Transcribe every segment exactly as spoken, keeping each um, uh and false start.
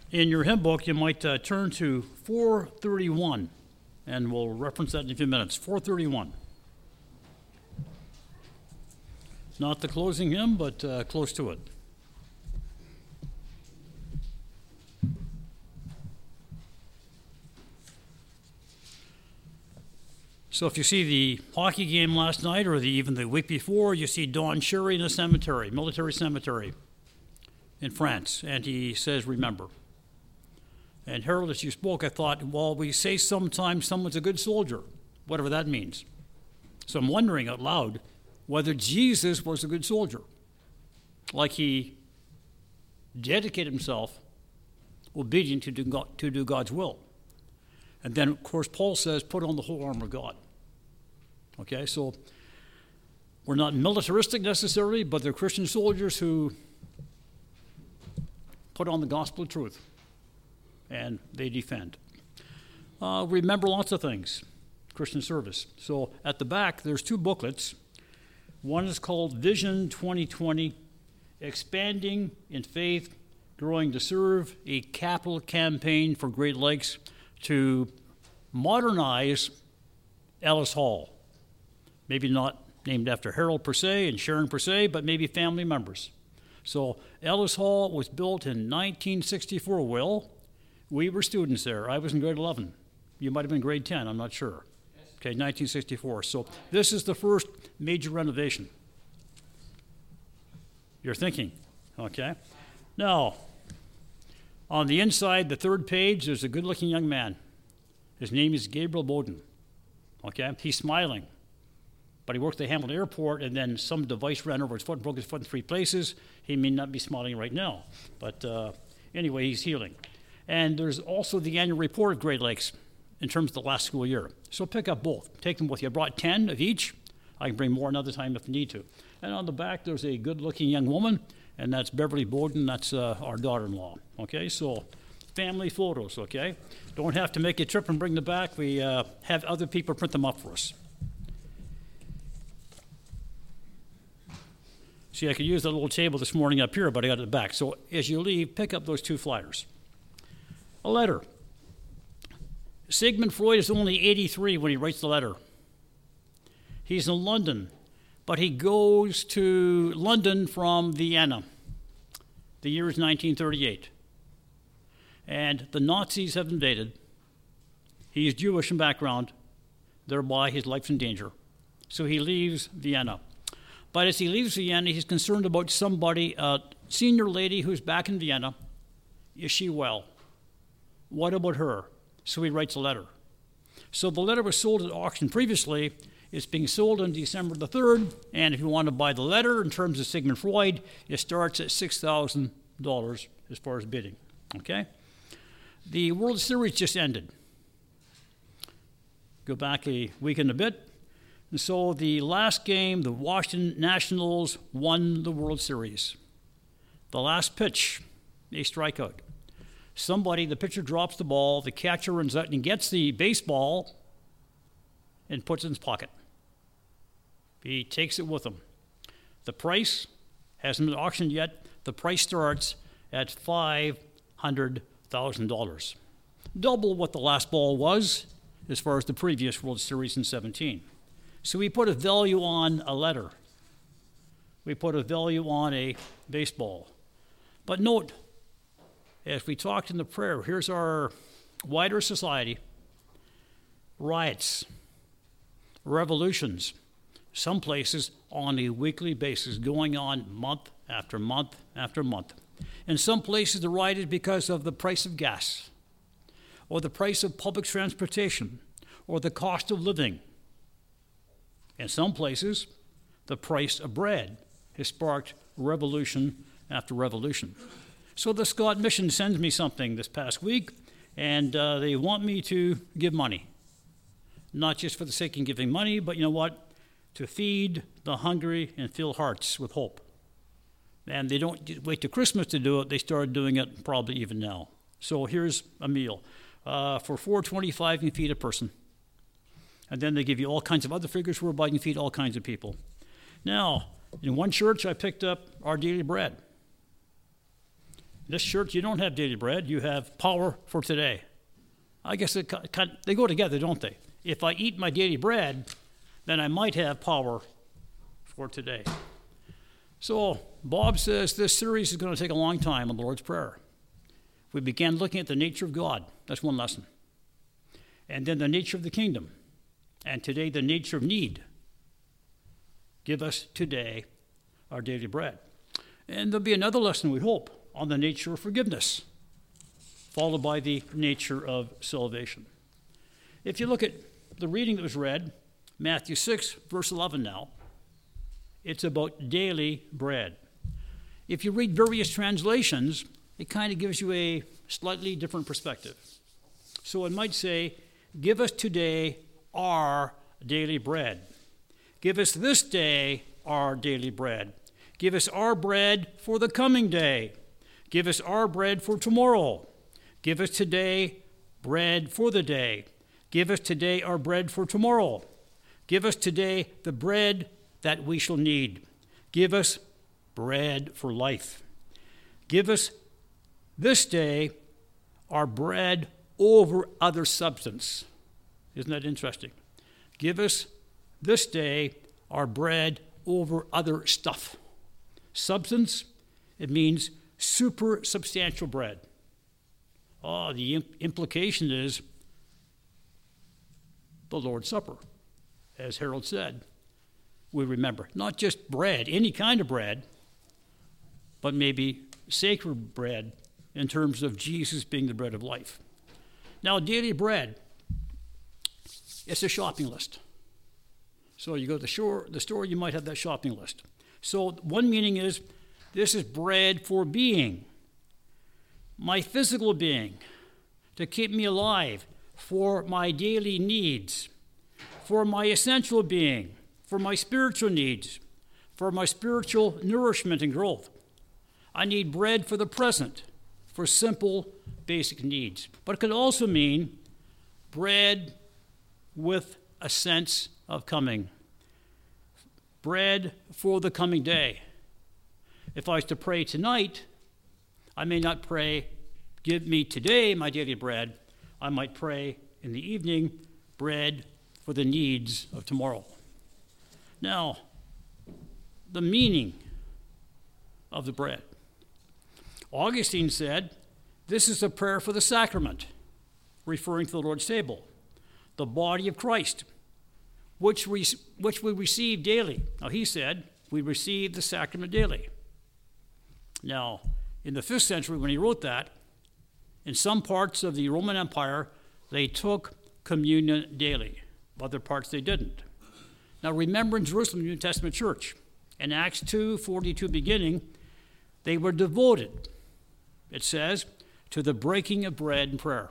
In your hymn book, you might uh, turn to four thirty-one, and we'll reference that in a few minutes. four thirty-one. Not the closing hymn, but uh, close to it. So if you see the hockey game last night or the, even the week before, you see Don Cherry in a cemetery, military cemetery in France, and he says, remember. And Harold, as you spoke, I thought, well, we say sometimes someone's a good soldier, whatever that means. So I'm wondering out loud whether Jesus was a good soldier, like he dedicated himself, obedient to do, God, to do God's will. And then, of course, Paul says, put on the whole armor of God. Okay, so we're not militaristic necessarily, but they're Christian soldiers who put on the gospel of truth, and they defend. Uh, remember lots of things, Christian service. So at the back, there's two booklets. One is called Vision twenty twenty, Expanding in Faith, Growing to Serve, a capital campaign for Great Lakes to modernize Ellis Hall. Maybe not named after Harold per se and Sharon per se, but maybe family members. So Ellis Hall was built in nineteen sixty-four, Will. We were students there. I was in grade eleven. You might have been grade ten, I'm not sure. Okay, nineteen sixty-four. So this is the first major renovation. You're thinking, okay? Now, on the inside, the third page, there's a good-looking young man. His name is Gabriel Bowden, okay? He's smiling, but he worked at Hamilton Airport, and then some device ran over his foot and broke his foot in three places. He may not be smiling right now, but uh, anyway, he's healing. And there's also the annual report of Great Lakes in terms of the last school year. So pick up both. Take them with you. I brought ten of each. I can bring more another time if need to. And on the back, there's a good-looking young woman, and that's Beverly Bowden. That's uh, our daughter-in-law. Okay, so family photos, okay? Don't have to make a trip and bring them back. We uh, have other people print them up for us. See, I could use that little table this morning up here, but I got it back. So as you leave, pick up those two flyers. A letter. Sigmund Freud is only eighty-three when he writes the letter. He's in London, but he goes to London from Vienna. The year is nineteen thirty-eight. And the Nazis have invaded. He is Jewish in background, thereby his life's in danger. So he leaves Vienna. But as he leaves Vienna, he's concerned about somebody, a senior lady who's back in Vienna. Is she well? What about her? So he writes a letter. So the letter was sold at auction previously. It's being sold on December the third, and if you want to buy the letter in terms of Sigmund Freud, it starts at six thousand dollars as far as bidding, okay? The World Series just ended. Go back a week and a bit. And so the last game, the Washington Nationals won the World Series. The last pitch, a strikeout. Somebody, the pitcher drops the ball, the catcher runs out and gets the baseball and puts it in his pocket. He takes it with him. The price hasn't been auctioned yet. The price starts at five hundred thousand dollars. Double what the last ball was as far as the previous World Series in seventeen. So we put a value on a letter. We put a value on a baseball. But note, as we talked in the prayer, here's our wider society. Riots, revolutions, some places on a weekly basis, going on month after month after month. In some places, the riot is because of the price of gas, or the price of public transportation, or the cost of living. In some places, the price of bread has sparked revolution after revolution. So the Scott Mission sends me something this past week, and uh, they want me to give money. Not just for the sake of giving money, but you know what? To feed the hungry and fill hearts with hope. And they don't wait till Christmas to do it. They started doing it probably even now. So here's a meal. Uh, for four dollars and twenty-five cents, you can feed a person. And then they give you all kinds of other figures whereby you can feed all kinds of people. Now, in one church, I picked up Our Daily Bread. This church, you don't have daily bread. You have power for today. I guess it, they go together, don't they? If I eat my daily bread, then I might have power for today. So Bob says this series is going to take a long time on the Lord's Prayer. We began looking at the nature of God. That's one lesson. And then the nature of the kingdom. And today, the nature of need. Give us today our daily bread. And there'll be another lesson, we hope, on the nature of forgiveness, followed by the nature of salvation. If you look at the reading that was read, Matthew six, verse eleven now, it's about daily bread. If you read various translations, it kind of gives you a slightly different perspective. So it might say, give us today our daily bread. Give us this day our daily bread. Give us our bread for the coming day. Give us our bread for tomorrow. Give us today bread for the day. Give us today our bread for tomorrow. Give us today the bread that we shall need. Give us bread for life. Give us this day our bread over other substance. Isn't that interesting? Give us this day our bread over other stuff. Substance, it means super substantial bread. Oh, the imp- implication is the Lord's Supper. As Harold said, we remember not just bread, any kind of bread, but maybe sacred bread in terms of Jesus being the bread of life. Now, daily bread, it's a shopping list. So you go to the store, the store, you might have that shopping list. So one meaning is, this is bread for being, my physical being, to keep me alive, for my daily needs, for my essential being, for my spiritual needs, for my spiritual nourishment and growth. I need bread for the present, for simple, basic needs. But it could also mean bread with a sense of coming. Bread for the coming day. If I was to pray tonight, I may not pray, give me today my daily bread. I might pray in the evening, bread for the needs of tomorrow. Now, the meaning of the bread. Augustine said, this is a prayer for the sacrament, referring to the Lord's table, the body of Christ, which we, which we receive daily. Now, he said, we receive the sacrament daily. Now, in the fifth century, when he wrote that, in some parts of the Roman Empire, they took communion daily. Other parts, they didn't. Now, remember in Jerusalem, New Testament church, in Acts two forty-two beginning, they were devoted, it says, to the breaking of bread and prayer.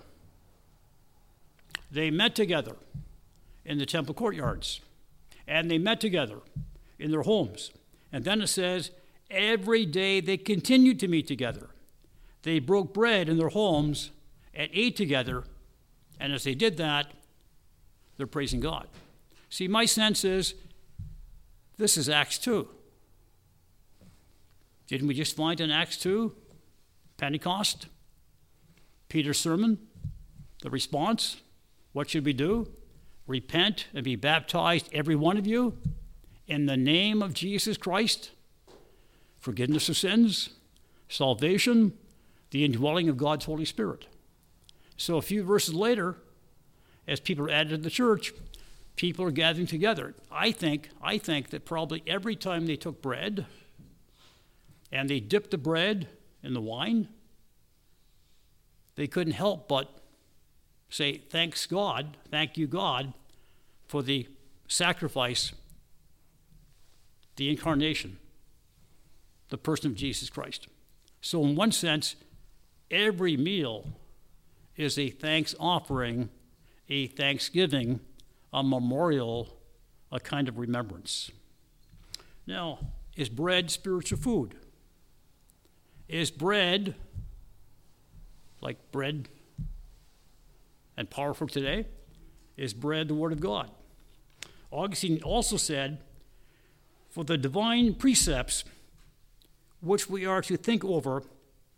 They met together in the temple courtyards, and they met together in their homes. And then it says, every day they continued to meet together. They broke bread in their homes and ate together, and as they did that, they're praising God. See, my sense is, this is Acts two. Didn't we just find in Acts two, Pentecost, Peter's sermon, the response? What should we do? Repent and be baptized, every one of you, in the name of Jesus Christ. Forgiveness of sins, salvation, the indwelling of God's Holy Spirit. So a few verses later, as people are added to the church, people are gathering together. I think, I think that probably every time they took bread and they dipped the bread in the wine, they couldn't help but say, thanks God, thank you God, for the sacrifice, the incarnation, the person of Jesus Christ. So in one sense, every meal is a thanks offering, a thanksgiving, a memorial, a kind of remembrance. Now, is bread spiritual food? Is bread, like bread and power for today, is bread the Word of God? Augustine also said, for the divine precepts which we are to think over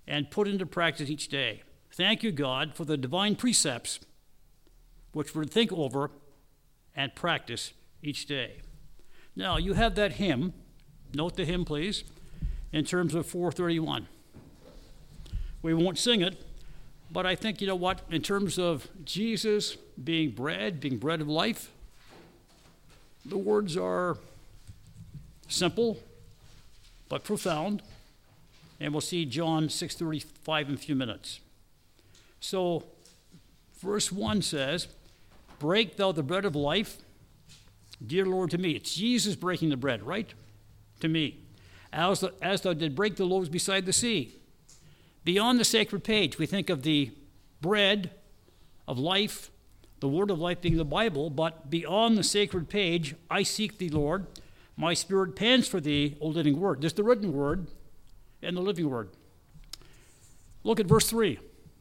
and put into practice each day. Thank you, God, for the divine precepts which we're to think over and practice each day. Now, you have that hymn. Note the hymn, please, in terms of four thirty-one. We won't sing it, but I think, you know what, in terms of Jesus being bread, being bread of life, the words are simple but profound, and we'll see John six thirty-five in a few minutes. So, verse one says, break thou the bread of life, dear Lord, to me. It's Jesus breaking the bread, right? To me. As, the, as thou did break the loaves beside the sea. Beyond the sacred page, we think of the bread of life, the word of life being the Bible, but beyond the sacred page, I seek thee, Lord. My spirit pants for thee, O living word. There's the written word and the living word. Look at verse three.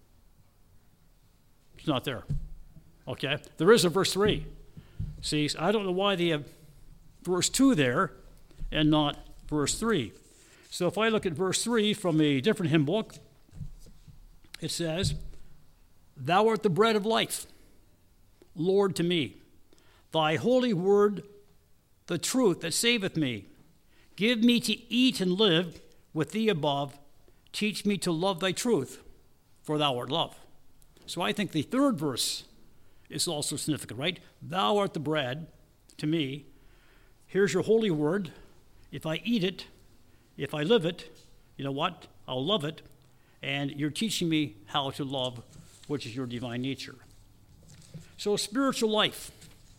It's not there. Okay? There is a verse three. See, I don't know why they have verse two there and not verse three. So if I look at verse three from a different hymn book, it says, thou art the bread of life, Lord, to me. Thy holy word, the truth that saveth me. Give me to eat and live with thee above. Teach me to love thy truth, for thou art love. So I think the third verse is also significant, right? Thou art the bread to me. Here's your holy word. If I eat it, if I live it, you know what? I'll love it. And you're teaching me how to love, which is your divine nature. So spiritual life.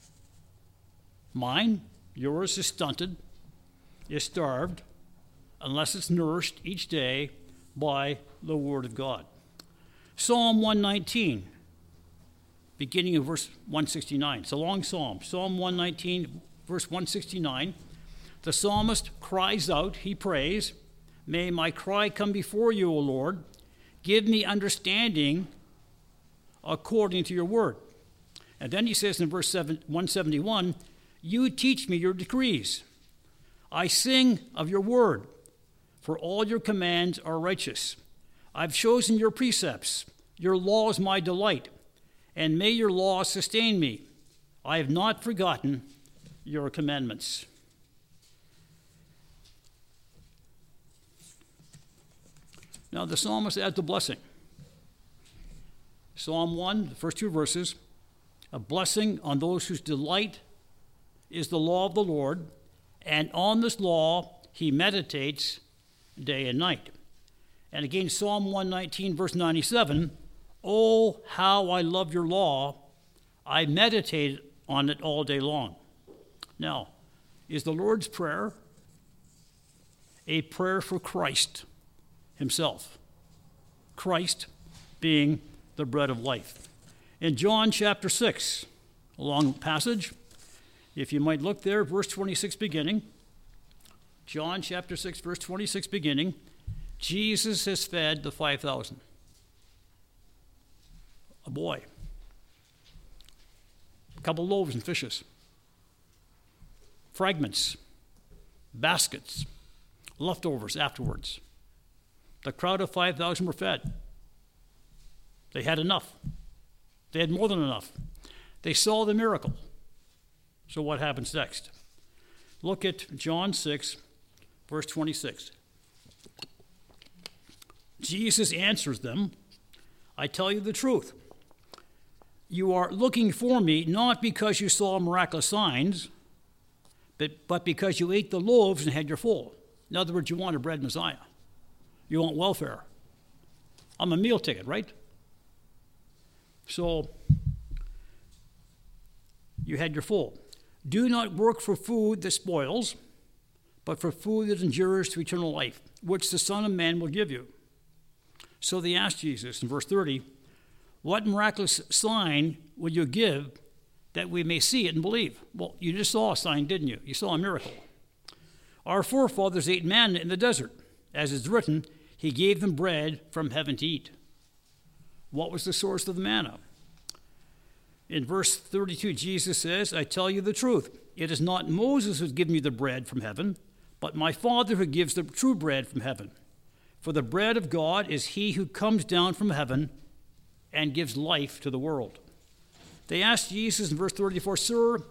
Mine, yours is stunted, is starved, unless it's nourished each day by the Word of God. Psalm one nineteen, beginning of verse one sixty-nine. It's a long psalm. Psalm one nineteen, verse one sixty-nine. The psalmist cries out, he prays, may my cry come before you, O Lord. Give me understanding according to your word. And then he says in verse one seventy-one, you teach me your decrees. I sing of your word, for all your commands are righteous. I've chosen your precepts. Your law is my delight, and may your law sustain me. I have not forgotten your commandments. Now the psalmist adds a blessing. Psalm one, the first two verses, a blessing on those whose delight is the law of the Lord, and on this law he meditates day and night. And again, Psalm one nineteen, verse ninety-seven, oh, how I love your law. I meditate on it all day long. Now, is the Lord's Prayer a prayer for Christ himself? Christ being the bread of life. In John chapter six, a long passage, if you might look there, verse twenty-six beginning. John chapter six, verse twenty-six beginning. Jesus has fed the five thousand. A boy. A couple loaves and fishes. Fragments. Baskets. Leftovers afterwards. The crowd of five thousand were fed. They had enough. They had more than enough. They saw the miracle. So what happens next? Look at John six, verse twenty-six. Jesus answers them, I tell you the truth. You are looking for me not because you saw miraculous signs, but, but because you ate the loaves and had your full. In other words, you want a bread Messiah. You want welfare. I'm a meal ticket, right? So, you had your full. Do not work for food that spoils, but for food that endures to eternal life, which the Son of Man will give you. So they asked Jesus in verse thirty, what miraculous sign will you give that we may see it and believe? Well, you just saw a sign, didn't you? You saw a miracle. Our forefathers ate manna in the desert. As is written, he gave them bread from heaven to eat. What was the source of the manna? In verse thirty-two, Jesus says, I tell you the truth. It is not Moses who has given you the bread from heaven, but my Father who gives the true bread from heaven. For the bread of God is he who comes down from heaven and gives life to the world. They asked Jesus in verse thirty-four, Sir,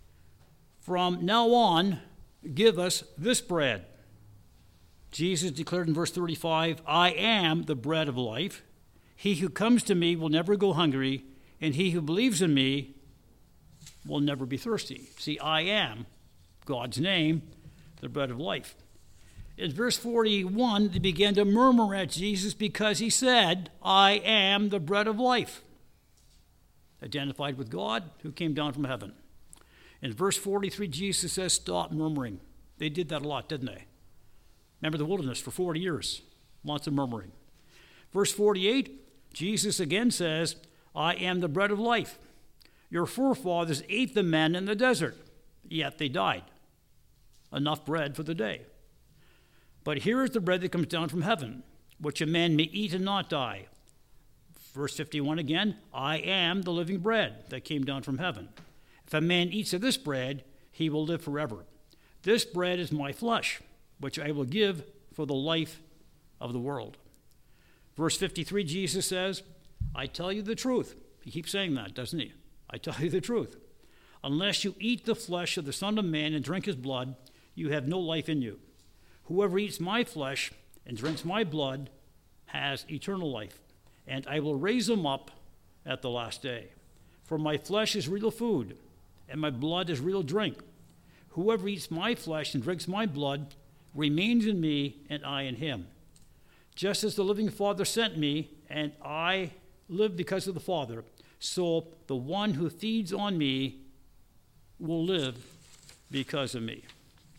from now on, give us this bread. Jesus declared in verse thirty-five, I am the bread of life. He who comes to me will never go hungry, and he who believes in me will never be thirsty. See, I am, God's name, the bread of life. In verse forty-one, they began to murmur at Jesus because he said, I am the bread of life, identified with God who came down from heaven. In verse forty-three, Jesus says, stop murmuring. They did that a lot, didn't they? Remember the wilderness for forty years, lots of murmuring. Verse forty-eight, Jesus again says, I am the bread of life. Your forefathers ate the manna in the desert, yet they died. Enough bread for the day. But here is the bread that comes down from heaven, which a man may eat and not die. Verse fifty-one again, I am the living bread that came down from heaven. If a man eats of this bread, he will live forever. This bread is my flesh, which I will give for the life of the world. Verse fifty-three, Jesus says, I tell you the truth. He keeps saying that, doesn't he? I tell you the truth. Unless you eat the flesh of the Son of Man and drink his blood, you have no life in you. Whoever eats my flesh and drinks my blood has eternal life, and I will raise him up at the last day. For my flesh is real food, and my blood is real drink. Whoever eats my flesh and drinks my blood remains in me, and I in him. Just as the living Father sent me, and I live because of the Father, so the one who feeds on me will live because of me.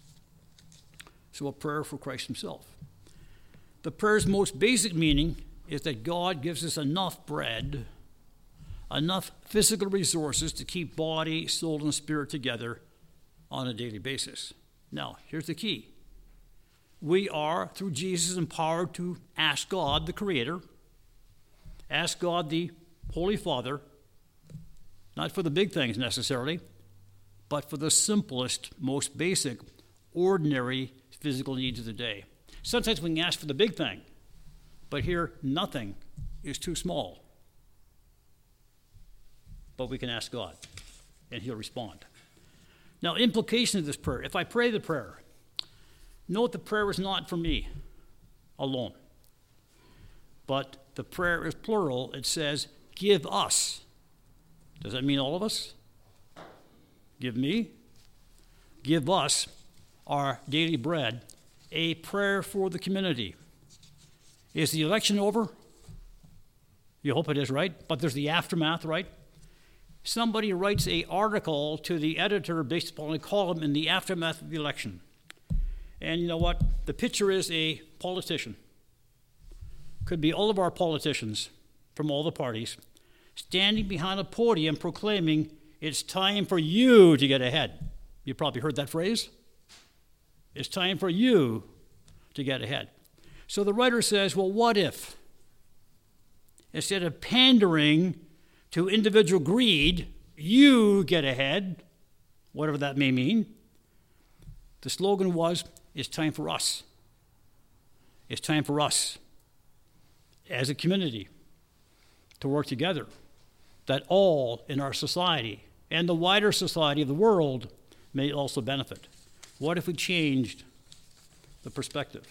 So a prayer for Christ himself. The prayer's most basic meaning is that God gives us enough bread, enough physical resources to keep body, soul, and spirit together on a daily basis. Now, here's the key. We are, through Jesus, empowered to ask God, the Creator, ask God, the Holy Father, not for the big things necessarily, but for the simplest, most basic, ordinary physical needs of the day. Sometimes we can ask for the big thing, but here nothing is too small. But we can ask God, and he'll respond. Now, implication of this prayer, if I pray the prayer, note the prayer is not for me alone, but the prayer is plural. It says, give us. Does that mean all of us? Give me, give us our daily bread, a prayer for the community. Is the election over? You hope it is, right? But there's the aftermath, right? Somebody writes an article to the editor based upon a column in the aftermath of the election. And you know what? The picture is a politician. Could be all of our politicians from all the parties standing behind a podium proclaiming, it's time for you to get ahead. You probably heard that phrase. It's time for you to get ahead. So the writer says, well, what if, instead of pandering to individual greed, you get ahead, whatever that may mean? The slogan was, it's time for us. It's time for us as a community to work together, that all in our society and the wider society of the world may also benefit. What if we changed the perspective?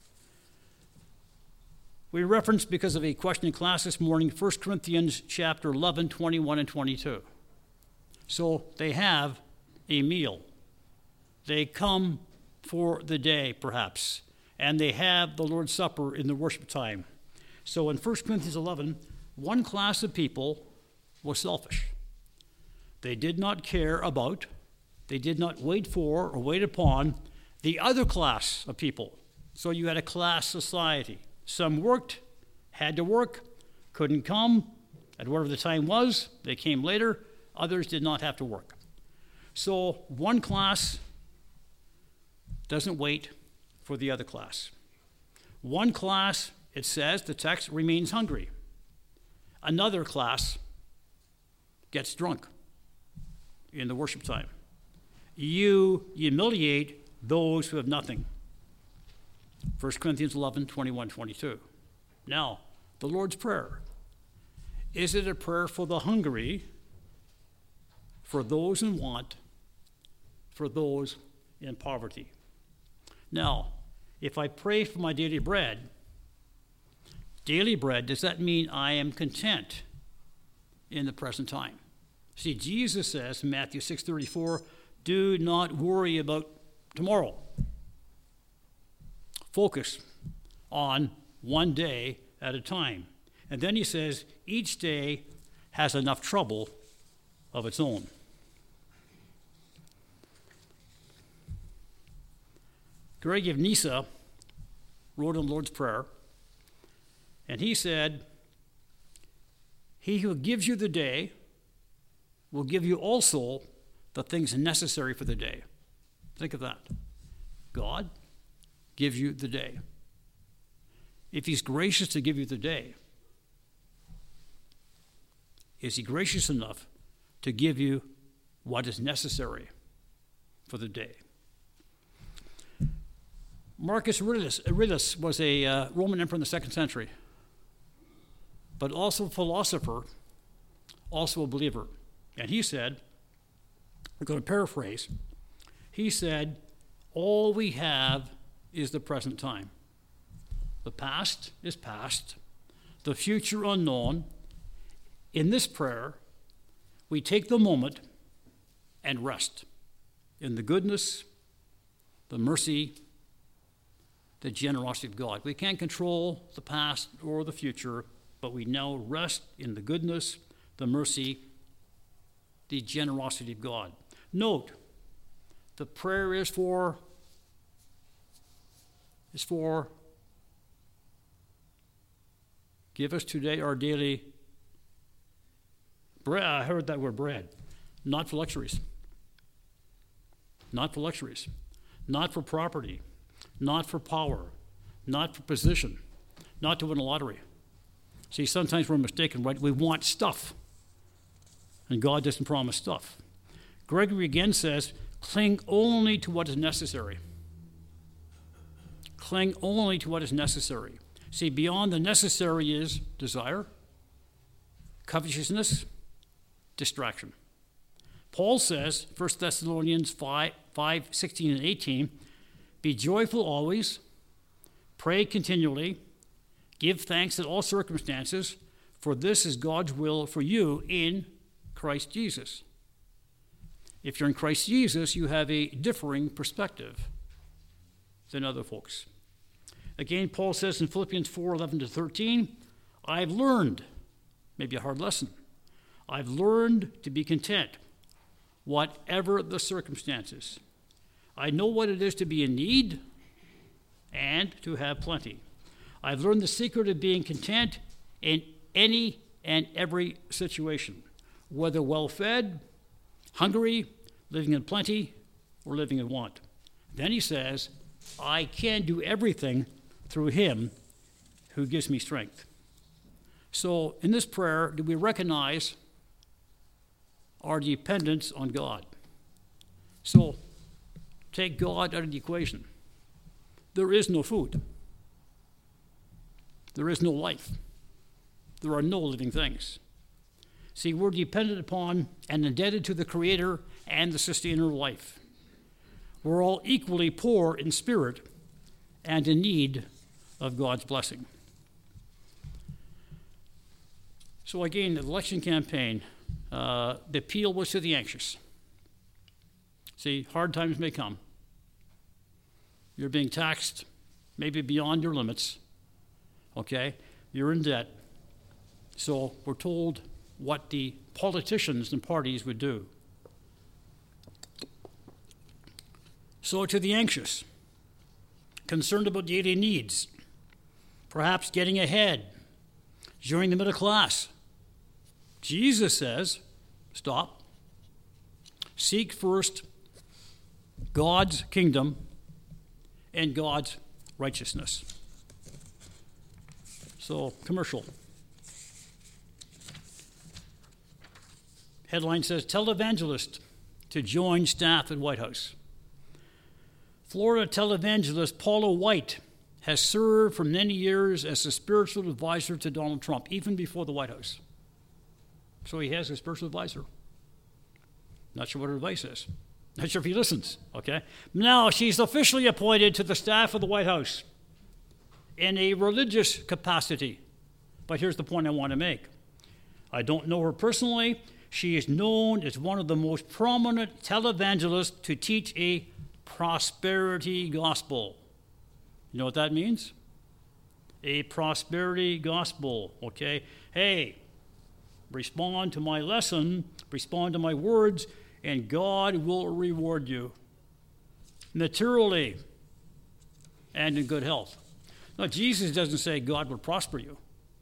We referenced, because of a question in class this morning, First Corinthians chapter eleven, twenty-one and twenty-two. So they have a meal. They come for the day, perhaps, and they have the Lord's Supper in the worship time. So in First Corinthians eleven, one class of people was selfish. They did not care about, they did not wait for or wait upon the other class of people. So you had a class society. Some worked, had to work, couldn't come at whatever the time was. They came later. Others did not have to work. So one class doesn't wait for the other class. One class, it says, the text, remains hungry. Another class gets drunk in the worship time. You humiliate those who have nothing. First Corinthians eleven, twenty-one, twenty-two. Now, the Lord's Prayer. Is it a prayer for the hungry, for those in want, for those in poverty? Now, if I pray for my daily bread, daily bread, does that mean I am content in the present time? See, Jesus says in Matthew six thirty-four, do not worry about tomorrow. Focus on one day at a time. And then he says, each day has enough trouble of its own. Greg of Nyssa wrote in the Lord's Prayer, and he said, he who gives you the day will give you also the things necessary for the day. Think of that. God gives you the day. If he's gracious to give you the day, is he gracious enough to give you what is necessary for the day? Marcus Aurelius, Aurelius was a uh, Roman emperor in the second century, but also a philosopher, also a believer. And he said, I'm going to paraphrase, he said, all we have is the present time. The past is past, the future unknown. In this prayer, we take the moment and rest in the goodness, the mercy, the generosity of God. We can't control the past or the future, but we now rest in the goodness, the mercy, the generosity of God. Note, the prayer is for, is for, give us today our daily bread. I heard that word bread. Not for luxuries. Not for luxuries. Not for property. Not for power. Not for position. Not to win a lottery. See, sometimes we're mistaken, right? We want stuff. And God doesn't promise stuff. Gregory again says, cling only to what is necessary. Cling only to what is necessary. See, beyond the necessary is desire, covetousness, distraction. Paul says, First Thessalonians five, five, sixteen and eighteen, be joyful always, pray continually, give thanks in all circumstances, for this is God's will for you in Christ Jesus. If you're in Christ Jesus, you have a differing perspective than other folks. Again, Paul says in Philippians four, eleven to thirteen, I've learned, maybe a hard lesson, I've learned to be content, whatever the circumstances. I know what it is to be in need and to have plenty. I've learned the secret of being content in any and every situation, whether well-fed, hungry, living in plenty, or living in want. Then he says, I can do everything through him who gives me strength. So in this prayer, do we recognize our dependence on God? So take God out of the equation. There is no food. There is no life. There are no living things. See, we're dependent upon and indebted to the Creator and the sustainer of life. We're all equally poor in spirit and in need of God's blessing. So again, the election campaign, uh, the appeal was to the anxious. See, hard times may come. You're being taxed maybe beyond your limits, okay? You're in debt. So we're told what the politicians and parties would do. So to the anxious, concerned about daily needs, perhaps getting ahead, joining the middle class, Jesus says, stop. Seek first God's kingdom and God's righteousness. So, commercial. Headline says, televangelist to join staff at White House. Florida televangelist Paula White has served for many years as a spiritual advisor to Donald Trump, even before the White House. So he has a spiritual advisor. Not sure what her advice is. Not sure if he listens, okay? Now, she's officially appointed to the staff of the White House in a religious capacity. But here's the point I want to make. I don't know her personally. She is known as one of the most prominent televangelists to teach a prosperity gospel. You know what that means? A prosperity gospel, okay? Hey, respond to my lesson, respond to my words, and God will reward you materially and in good health. Now, Jesus doesn't say God will prosper you.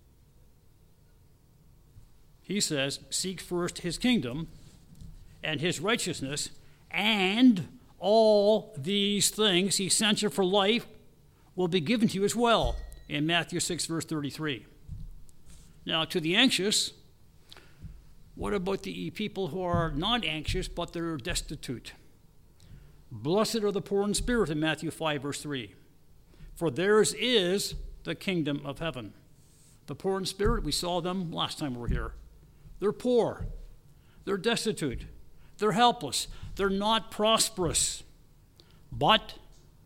He says, seek first his kingdom and his righteousness, and all these things essential for life will be given to you as well, in Matthew six, verse thirty-three. Now, to the anxious, what about the people who are not anxious, but they're destitute? Blessed are the poor in spirit, in Matthew five, verse three. For theirs is the kingdom of heaven. The poor in spirit, we saw them last time we were here. They're poor. They're destitute. They're helpless. They're not prosperous. But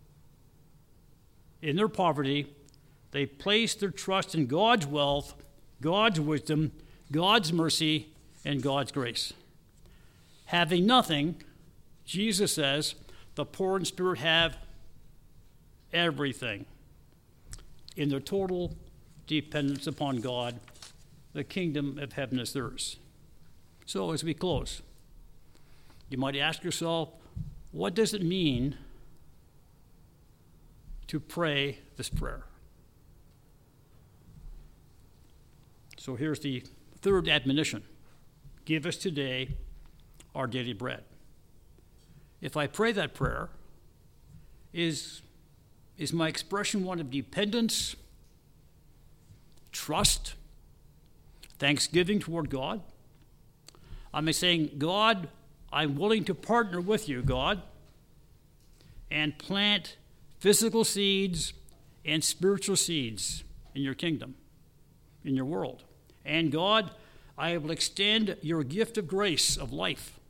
in their poverty, they place their trust in God's wealth, God's wisdom, God's mercy, and God's grace. Having nothing, Jesus says, the poor in spirit have everything. In their total dependence upon God, the kingdom of heaven is theirs. So as we close, you might ask yourself, what does it mean to pray this prayer? So here's the third admonition. Give us today our daily bread. If I pray that prayer, is, is my expression one of dependence, trust, thanksgiving toward God? Am I saying, God, I'm willing to partner with you, God, and plant physical seeds and spiritual seeds in your kingdom, in your world. And God, I will extend your gift of grace, of life,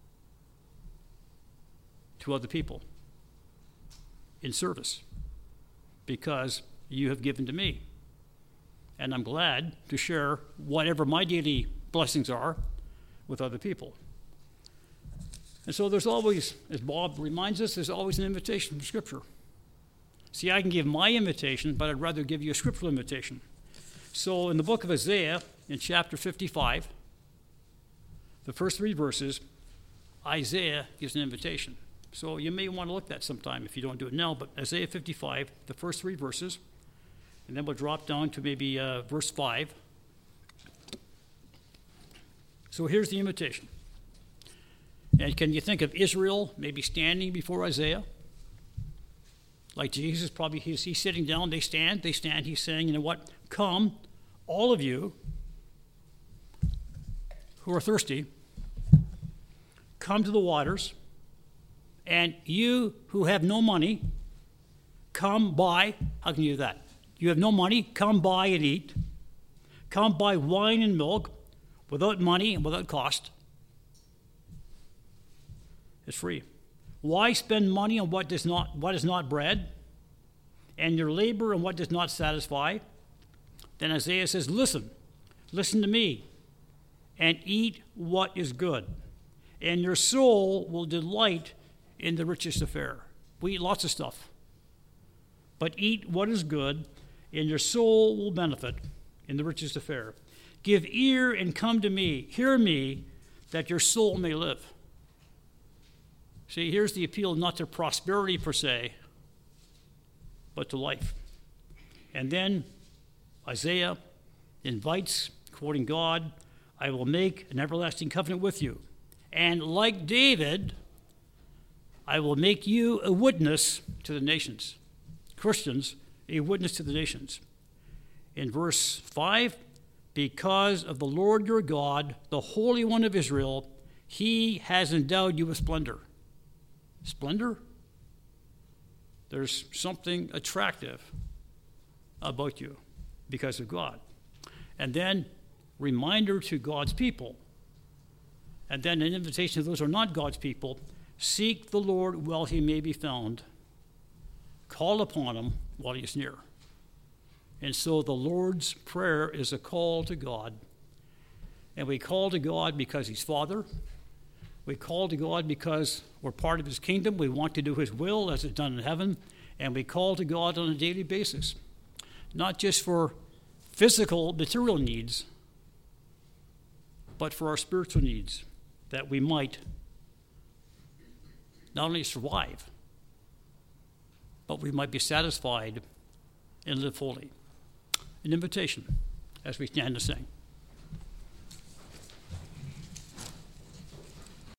to other people in service because you have given to me. And I'm glad to share whatever my daily blessings are with other people. And so there's always, as Bob reminds us, there's always an invitation from Scripture. See, I can give my invitation, but I'd rather give you a scriptural invitation. So in the book of Isaiah, in chapter fifty-five, the first three verses, Isaiah gives an invitation. So you may want to look at that sometime if you don't do it now, but Isaiah fifty-five, the first three verses, and then we'll drop down to maybe uh, verse five. So here's the invitation. And can you think of Israel maybe standing before Isaiah? Like Jesus, probably he's, he's sitting down, they stand, they stand, he's saying, you know what, come, all of you who are thirsty, come to the waters, and you who have no money, come buy. How can you do that? You have no money, come buy and eat. Come buy wine and milk without money and without cost. It's free. Why spend money on what does not what is not bread, and your labor on what does not satisfy? Then Isaiah says, listen, listen to me, and eat what is good, and your soul will delight in the richest affair. We eat lots of stuff, but eat what is good, and your soul will benefit in the richest affair. Give ear and come to me, hear me, that your soul may live. See, here's the appeal not to prosperity per se, but to life. And then Isaiah invites, quoting God, I will make an everlasting covenant with you. And like David, I will make you a witness to the nations. Christians, a witness to the nations. In verse five, because of the Lord your God, the Holy One of Israel, he has endowed you with splendor. Splendor? There's something attractive about you because of God. And then reminder to God's people. And then an invitation to those who are not God's people. Seek the Lord while he may be found. Call upon him while he is near. And so the Lord's Prayer is a call to God. And we call to God because he's Father. We call to God because we're part of his kingdom. We want to do his will as it's done in heaven. And we call to God on a daily basis. Not just for physical, material needs, but for our spiritual needs, that we might not only survive, but we might be satisfied and live fully. An invitation as we stand to sing.